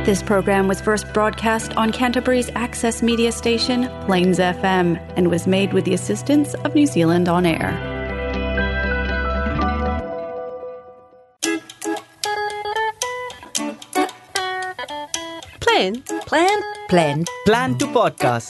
This program was first broadcast on Canterbury's access media station, Plains FM, and was made with the assistance of New Zealand On Air. Plan to podcast.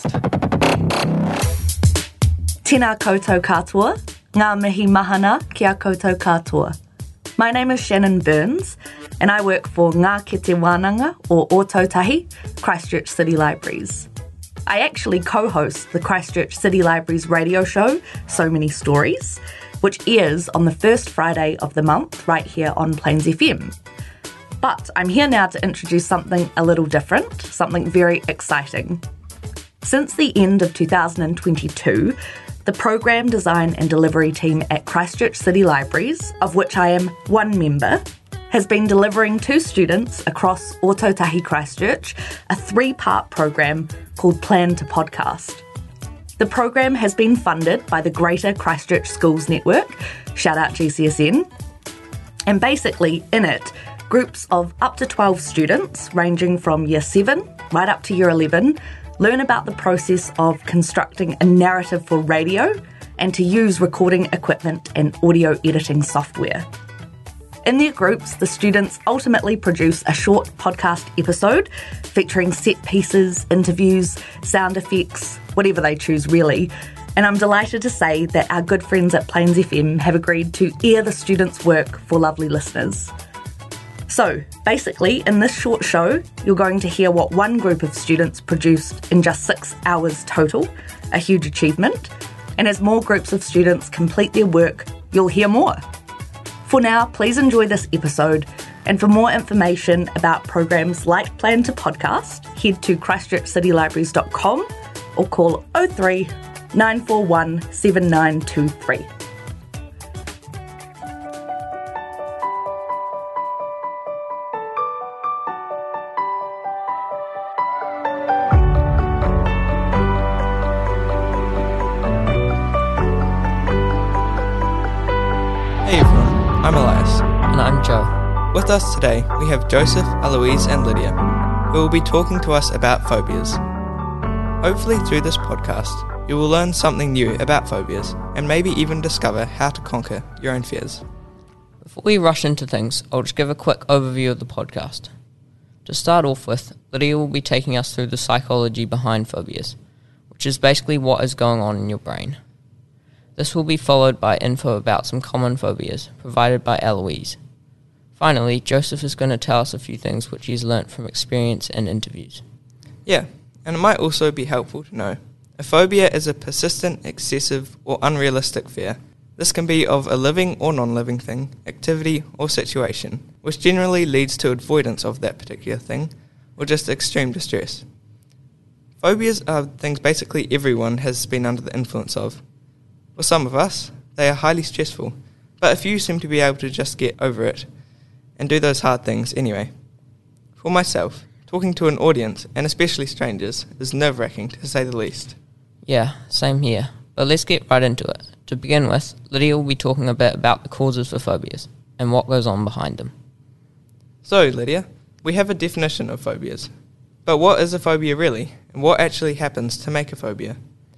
Tēnā koutou katoa, ngā mihi mahana kia koutou katoa. My name is Shannon Burns, and I work for Ngā Kete Wānanga, or Ōtautahi, Christchurch City Libraries. I actually co-host the Christchurch City Libraries radio show, So Many Stories, which airs on the first Friday of the month right here on Plains FM. But I'm here now to introduce something a little different, something very exciting. Since the end of 2022, the program design and delivery team at Christchurch City Libraries, of which I am one member, has been delivering to students across Ōtautahi Christchurch a 3-part program called Plan to Podcast. The program has been funded by the Greater Christchurch Schools Network, shout out GCSN, and basically in it, groups of up to 12 students ranging from Year 7 right up to Year 11 learn about the process of constructing a narrative for radio and to use recording equipment and audio editing software. In their groups, the students ultimately produce a short podcast episode featuring set pieces, interviews, sound effects, whatever they choose really. And I'm delighted to say that our good friends at Plains FM have agreed to air the students' work for lovely listeners. So, basically, in this short show, you're going to hear what one group of students produced in just 6 hours total, a huge achievement. And as more groups of students complete their work, you'll hear more. For now, please enjoy this episode, and for more information about programs like Plan to Podcast, head to christchurchcitylibraries.com or call 03 941 7923. Hey everyone, I'm Elias. And I'm Joe. With us today, we have Joseph, Eloise and Lydia, who will be talking to us about phobias. Hopefully through this podcast, you will learn something new about phobias and maybe even discover how to conquer your own fears. Before we rush into things, I'll just give a quick overview of the podcast. To start off with, Lydia will be taking us through the psychology behind phobias, which is basically what is going on in your brain. This will be followed by info about some common phobias, provided by Eloise. Finally, Joseph is going to tell us a few things which he's learnt from experience and interviews. Yeah, and it might also be helpful to know. A phobia is a persistent, excessive or unrealistic fear. This can be of a living or non-living thing, activity or situation, which generally leads to avoidance of that particular thing, or just extreme distress. Phobias are things basically everyone has been under the influence of. For some of us, they are highly stressful, but a few seem to be able to just get over it and do those hard things anyway. For myself, talking to an audience, and especially strangers, is nerve-wracking to say the least. Yeah, same here. But let's get right into it. To begin with, Lydia will be talking a bit about the causes for phobias and what goes on behind them. So, Lydia, we have a definition of phobias. But what is a phobia really, and what actually happens to make a phobia?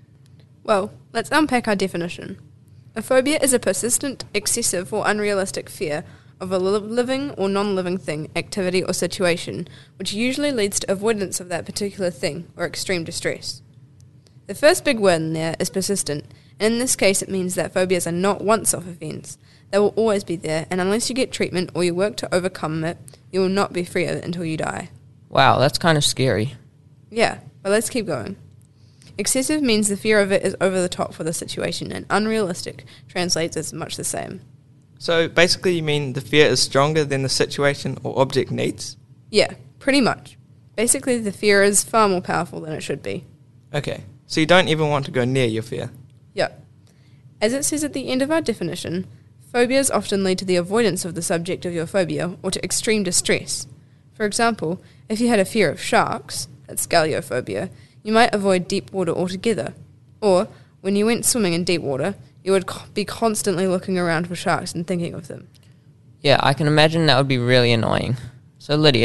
Well, let's unpack our definition. A phobia is a persistent, excessive or unrealistic fear of a living or non-living thing, activity or situation, which usually leads to avoidance of that particular thing or extreme distress. The first big word in there is persistent, and in this case it means that phobias are not once-off events. They will always be there, and unless you get treatment or you work to overcome it, you will not be free of it until you die. Wow, that's kind of scary. Yeah, but let's keep going. Excessive means the fear of it is over the top for the situation, and unrealistic translates as much the same. So basically you mean the fear is stronger than the situation or object needs? Yeah, pretty much. Basically the fear is far more powerful than it should be. Okay, so you don't even want to go near your fear? Yeah. As it says at the end of our definition, phobias often lead to the avoidance of the subject of your phobia or to extreme distress. For example, if you had a fear of sharks, that's scaliophobia, you might avoid deep water altogether. Or, when you went swimming in deep water, you would be constantly looking around for sharks and thinking of them. Yeah, I can imagine that would be really annoying. So Lydia,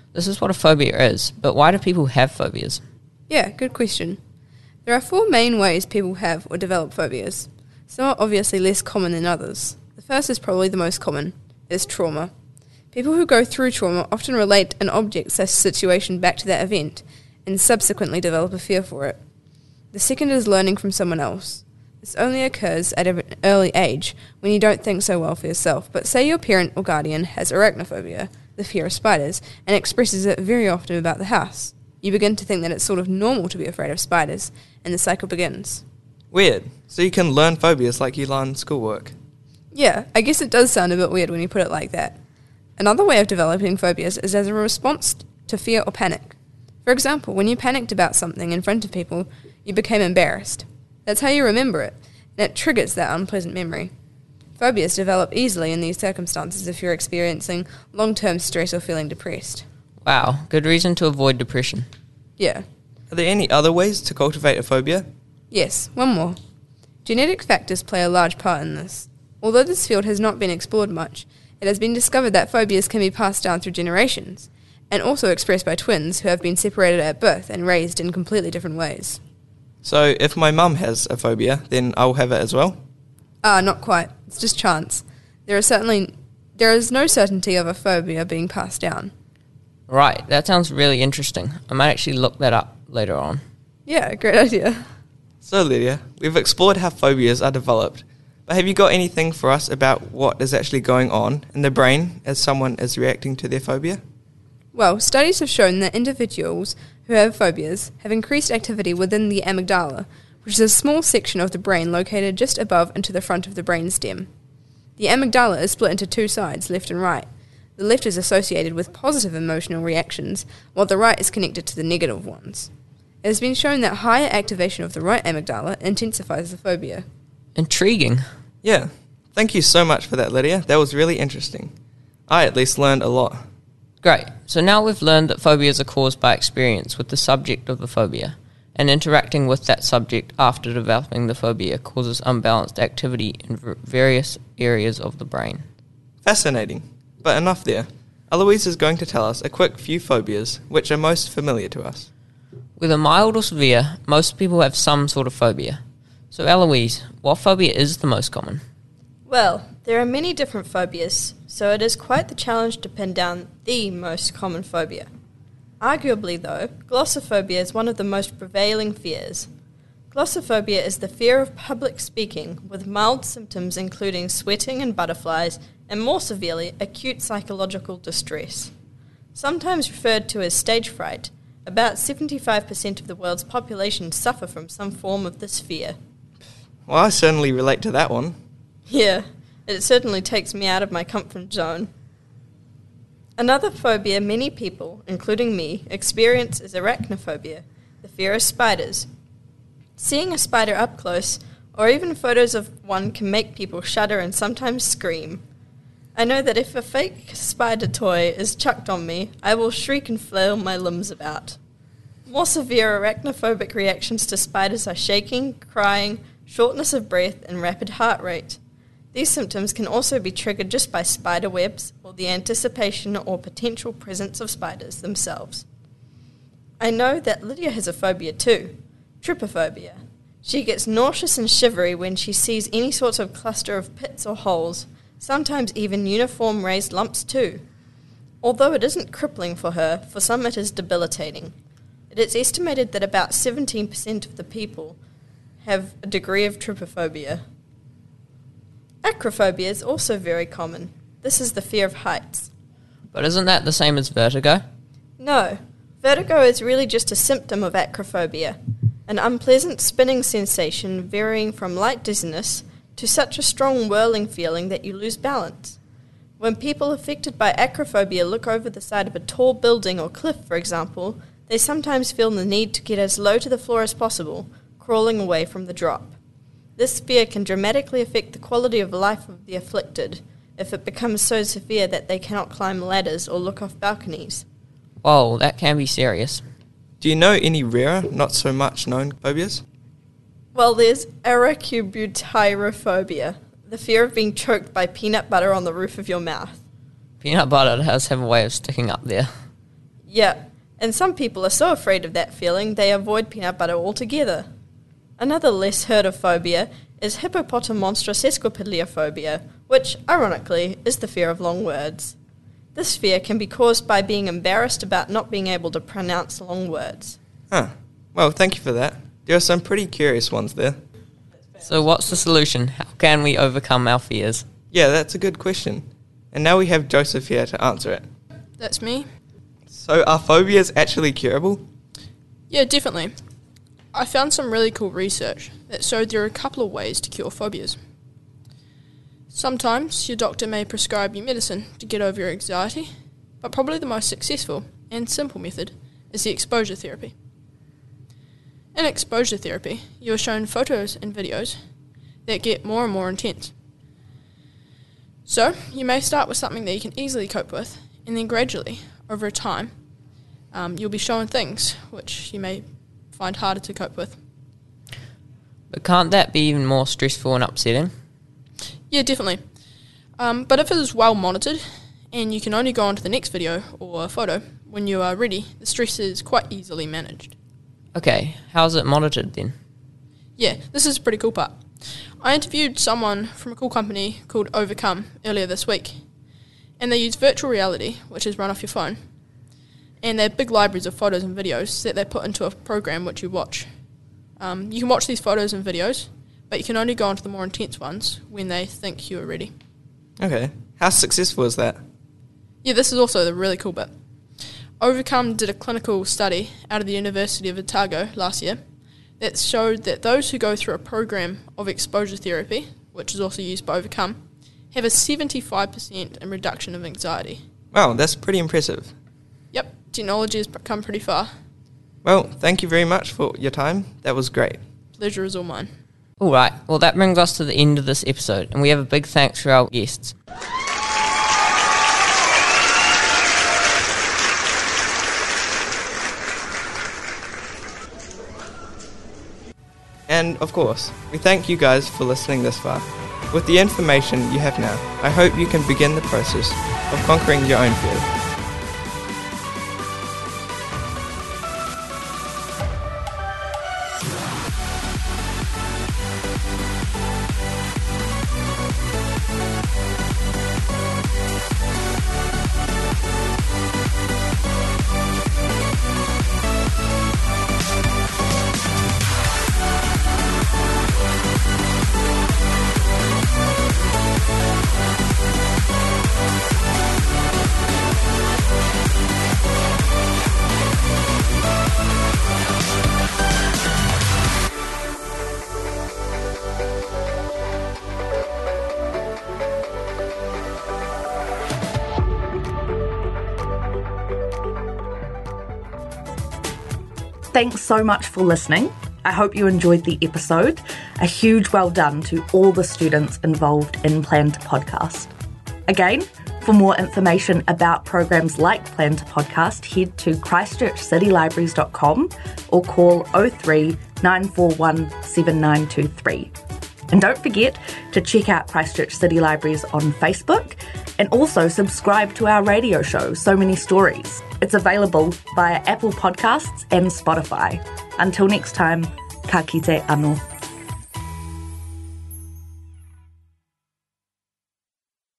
This is what a phobia is, but why do people have phobias? Yeah, good question. There are 4 main ways people have or develop phobias. Some are obviously less common than others. The first is probably the most common, is trauma. People who go through trauma often relate an object/situation back to that event and subsequently develop a fear for it. The second is learning from someone else. This only occurs at an early age when you don't think so well for yourself, but say your parent or guardian has arachnophobia, the fear of spiders, and expresses it very often about the house. You begin to think that it's sort of normal to be afraid of spiders, and the cycle begins. Weird. So you can learn phobias like you learn schoolwork. Yeah, I guess it does sound a bit weird when you put it like that. Another way of developing phobias is as a response to fear or panic. For example, when you panicked about something in front of people, you became embarrassed. That's how you remember it, and it triggers that unpleasant memory. Phobias develop easily in these circumstances if you're experiencing long-term stress or feeling depressed. Wow, good reason to avoid depression. Yeah. Are there any other ways to cultivate a phobia? Yes, one more. Genetic factors play a large part in this. Although this field has not been explored much, it has been discovered that phobias can be passed down through generations, and also expressed by twins who have been separated at birth and raised in completely different ways. So if my mum has a phobia, then I'll have it as well? Not quite. It's just chance. There is no certainty of a phobia being passed down. Right, that sounds really interesting. I might actually look that up later on. Yeah, great idea. So Lydia, we've explored how phobias are developed, but have you got anything for us about what is actually going on in the brain as someone is reacting to their phobia? Well, studies have shown that individuals who have phobias have increased activity within the amygdala, which is a small section of the brain located just above and to the front of the brainstem. The amygdala is split into 2 sides, left and right. The left is associated with positive emotional reactions, while the right is connected to the negative ones. It has been shown that higher activation of the right amygdala intensifies the phobia. Intriguing. Yeah. Thank you so much for that, Lydia. That was really interesting. I at least learned a lot. Great. So now we've learned that phobias are caused by experience with the subject of the phobia, and interacting with that subject after developing the phobia causes unbalanced activity in various areas of the brain. Fascinating. But enough there. Eloise is going to tell us a quick few phobias which are most familiar to us. Whether mild or severe, most people have some sort of phobia. So Eloise, what phobia is the most common? Well, there are many different phobias, so it is quite the challenge to pin down the most common phobia. Arguably, though, glossophobia is one of the most prevailing fears. Glossophobia is the fear of public speaking, with mild symptoms including sweating and butterflies, and more severely, acute psychological distress. Sometimes referred to as stage fright, about 75% of the world's population suffer from some form of this fear. Well, I certainly relate to that one. Yeah, it certainly takes me out of my comfort zone. Another phobia many people, including me, experience is arachnophobia, the fear of spiders. Seeing a spider up close, or even photos of one, can make people shudder and sometimes scream. I know that if a fake spider toy is chucked on me, I will shriek and flail my limbs about. More severe arachnophobic reactions to spiders are shaking, crying, shortness of breath, and rapid heart rate. These symptoms can also be triggered just by spider webs or the anticipation or potential presence of spiders themselves. I know that Lydia has a phobia too, trypophobia. She gets nauseous and shivery when she sees any sort of cluster of pits or holes, sometimes even uniform raised lumps too. Although it isn't crippling for her, for some it is debilitating. It is estimated that about 17% of the people have a degree of trypophobia. Acrophobia is also very common. This is the fear of heights. But isn't that the same as vertigo? No, vertigo is really just a symptom of acrophobia, an unpleasant spinning sensation varying from light dizziness to such a strong whirling feeling that you lose balance. When people affected by acrophobia look over the side of a tall building or cliff, for example, they sometimes feel the need to get as low to the floor as possible, crawling away from the drop. This fear can dramatically affect the quality of life of the afflicted if it becomes so severe that they cannot climb ladders or look off balconies. Whoa, that can be serious. Do you know any rarer, not so much known phobias? Well, there's aracubutyrophobia, the fear of being choked by peanut butter on the roof of your mouth. Peanut butter does have a way of sticking up there. Yeah, and some people are so afraid of that feeling they avoid peanut butter altogether. Another less heard of phobia is hippopotamonstrosesquippedaliophobia, which, ironically, is the fear of long words. This fear can be caused by being embarrassed about not being able to pronounce long words. Well, thank you for that. There are some pretty curious ones there. So what's the solution? How can we overcome our fears? Yeah, that's a good question. And now we have Joseph here to answer it. That's me. So are phobias actually curable? Yeah, definitely. I found some really cool research that showed there are a couple of ways to cure phobias. Sometimes your doctor may prescribe you medicine to get over your anxiety, but probably the most successful and simple method is the exposure therapy. In exposure therapy, you are shown photos and videos that get more and more intense. So, you may start with something that you can easily cope with, and then gradually, over time, you'll be shown things which you may find harder to cope with. But can't that be even more stressful and upsetting? Yeah, definitely. But if it is well monitored, and you can only go on to the next video or photo when you are ready, the stress is quite easily managed. Okay, how's it monitored then? Yeah, this is a pretty cool part. I interviewed someone from a cool company called Overcome earlier this week, and they use virtual reality, which is run off your phone, and they have big libraries of photos and videos that they put into a program which you watch. You can watch these photos and videos, but you can only go on to the more intense ones when they think you are ready. Okay. How successful is that? Yeah, this is also the really cool bit. Overcome did a clinical study out of the University of Otago last year that showed that those who go through a program of exposure therapy, which is also used by Overcome, have a 75% in reduction of anxiety. Wow, that's pretty impressive. Yep, technology has come pretty far. Well, thank you very much for your time. That was great. Pleasure is all mine. Alright, well that brings us to the end of this episode, and we have a big thanks for our guests. And, of course, we thank you guys for listening this far. With the information you have now, I hope you can begin the process of conquering your own fears. Thanks so much for listening. I hope you enjoyed the episode. A huge well done to all the students involved in Plan to Podcast. Again, for more information about programs like Plan to Podcast, head to christchurchcitylibraries.com or call 03 941 7923. And don't forget to check out Christchurch City Libraries on Facebook and also subscribe to our radio show, So Many Stories. It's available via Apple Podcasts and Spotify. Until next time, ka kite anō.